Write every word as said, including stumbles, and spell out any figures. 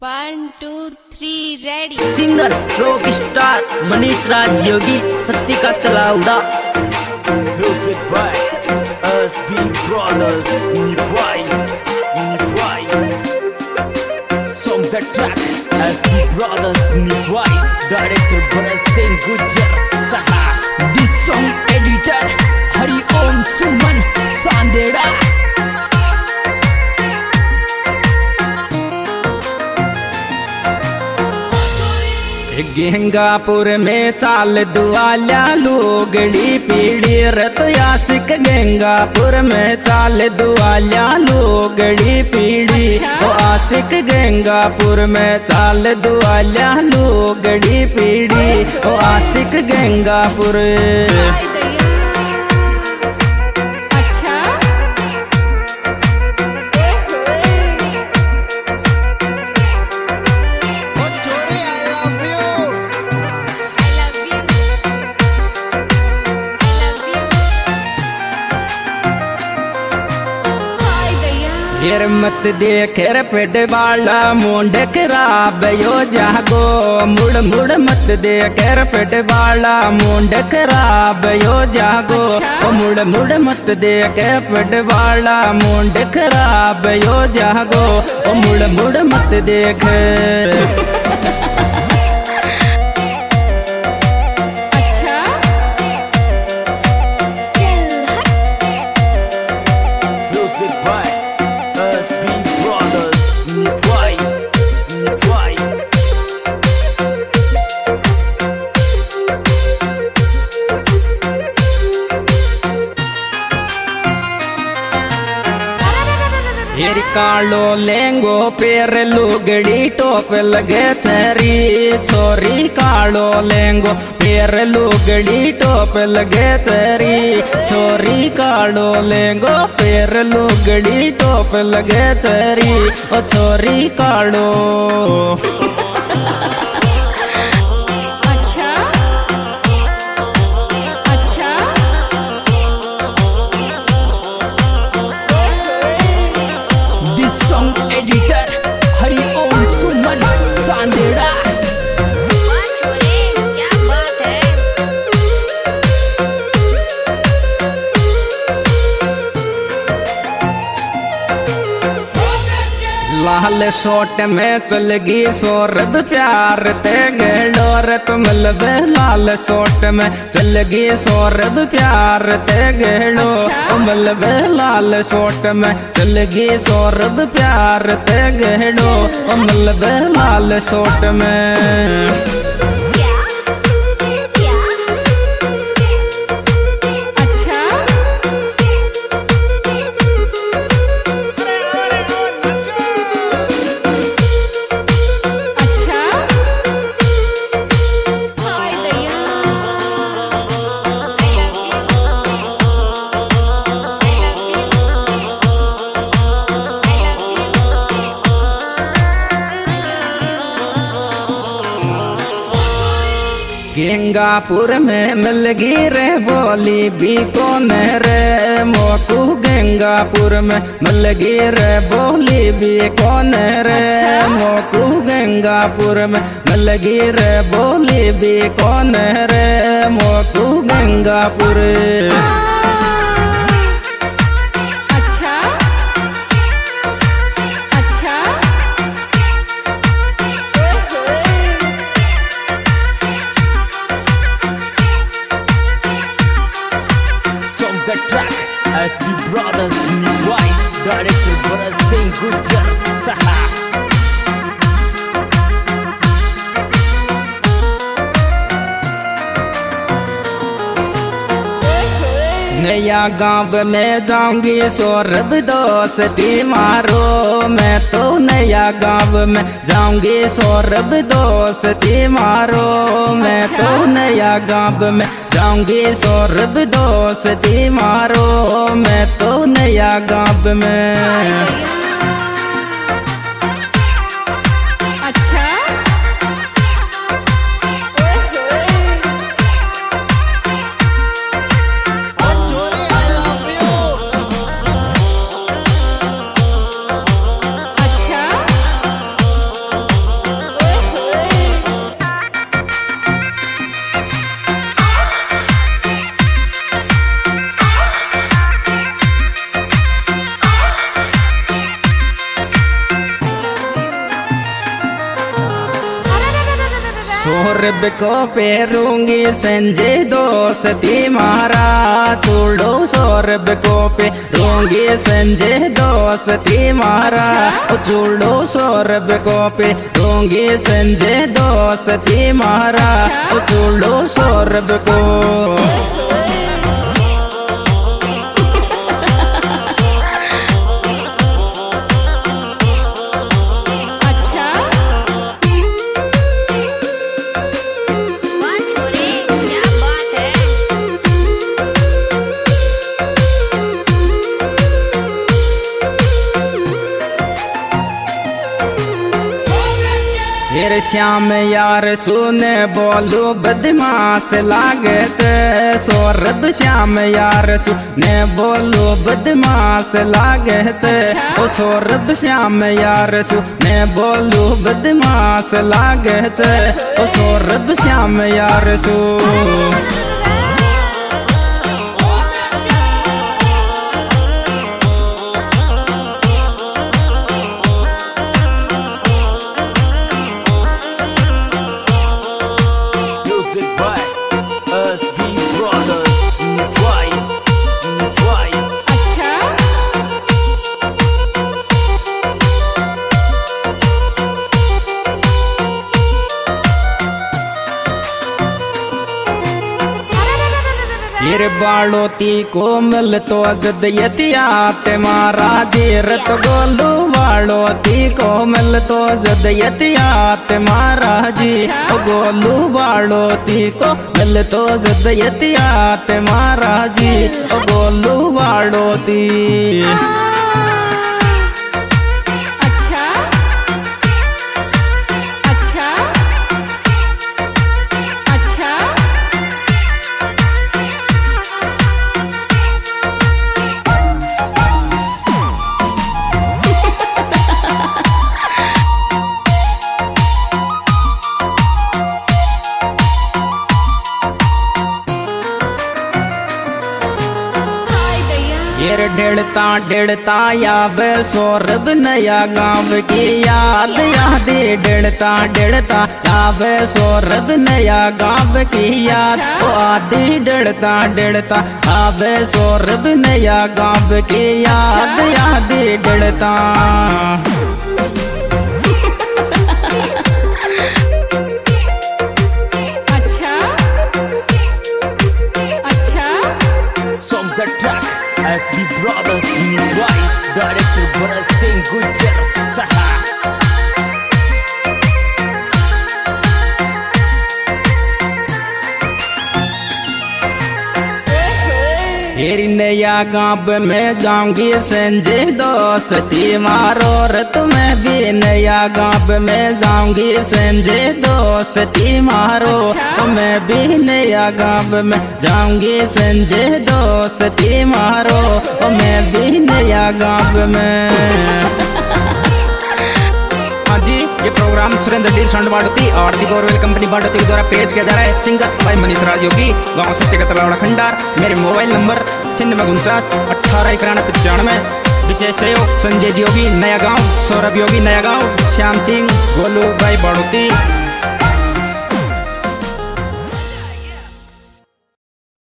One two three ready. Singer rock star Manish Raj Yogi सत्तिका तलाउड़ा। Music by S B Brothers. Nivai, Nivai. Song that track S B Brothers. Nivai. Director Bharat Singh Gujjar Saha. This song editor Hari Om Suman Sandera। Gangapur में चाल दुआल्या लोगड़ी पीड़ी रत यासिक। गेंगापुर में चाल दुआल्या लोगड़ी पीड़ी ओ आशिक। गेंगापुर में चाल दुआल्या लोगड़ी पीड़ी ओ आशिक। गेंगापुर फिर मत देख पेट वाला मुंड खराब यो जागो। मुड़ मुड़ मत देख पेट वाला मुंड खराब यो जागो। ओ मुड़ मुड़ मत देख पेट वाला मुंड खराब यो जागो। ओ मुड़ मुड़ मत देख। Music by S B Brothers. Nivai, Nivai. फिर कालो लेंगो पेर लुगड़ी टोप लगे चरी। छोरी कालो लेंगो पेर लुगड़ी टोप लगे चरी। छोरी कालो लेंगो पेर लुगड़ी टोप लगे चरी। ओ छोरी कालो एडिटर हरि ओम सुमन सांदेड़ा। क्या बात है। लाल शोट में चलगी सौरभ प्यार ते गेडोर तुम लब। लाल शोट में चलगी सौरभ प्यार ते गेडो। तुम लब लाल शोट में चलगी सौरभ प्यार ते गेडो। तुम लब लाल शोट में गेंगापुर में मिलगी रे बोली भी कौन रे मोकू। गेंगापुर में मिलगी रे बोली भी कौन रे मोकू। गेंगापुर में मिलगी रे बोली भी कौन रे मोकू। गेंगापुर The track S B Brothers. Nivai. Director Bharat Singh Gujjar Saha. नया गांव में जाऊंगी सौरभ दोस्ती मारो। मैं तो नया गांव में जाऊंगी सौरभ दोस्ती मारो। मैं तो नया गांव में जाऊंगी सौरभ दोस्ती मारो। मैं तो नया गांव में सौरभ को पेरूंगी संजय दोस्ती मारा चूड़ो सौरभ को पेरूंगी संजय दोस्ती मारा चूड़ो सौरभ को पेरूंगी संजय दोस्ती मारा चूड़ो सौरभ को। फिर श्याम यार सुने बोलू बदमाश लागे छे सौरभ श्याम यार सुने बोलू बदमाश लागे छे ओ सौरभ श्याम यार सुने बोलू बदमाश लागे छे ओ सौरभ श्याम यार सु। फिर बालोती को मिल तो जद यतियात महाराजी रत गोलू बालोती को मिल तो जद यतियात महाराजी गोलू बालोती को मिल तो जद यतियात महाराजी गोलू बालोती। फिर डेढ़ता डेढ़ता याद सौरभ नया गाँव की याद याद डेढ़ता डेढ़ता याद सौरभ नया गाँव की याद ओ आदि डेढ़ता डेढ़ता याद सौरभ नया गाँव की याद याद डेढ़ता। S B Brothers New White Director Bharat Singh Gujjar Saha। फिर नया गाँव में जाऊंगी संजय दोस्ती मारो रत में भी नया गाँव में जाऊंगी संजय दोस्ती मारो मैं भी नया गाँव में जाऊंगी संजय दोस्ती मारो मैं भी नया गाँव में। हाँ जी, ये program Surendra D sound Badoti और दी गौरवेल कंपनी बाडोती के द्वारा पेश किया जा रहा है। सिंगर भाई मनीष राज योगी, गाँव सत्यकतलावड़ा खंडार। मेरे मोबाइल नंबर छिन्नवे उनचास अठारह इक्यानवे पचानवे। विशेष सहयोग संजय जी योगी नया गाँव, सौरभ योगी नया गाँव, श्याम सिंह गोलू भाई बाडोती।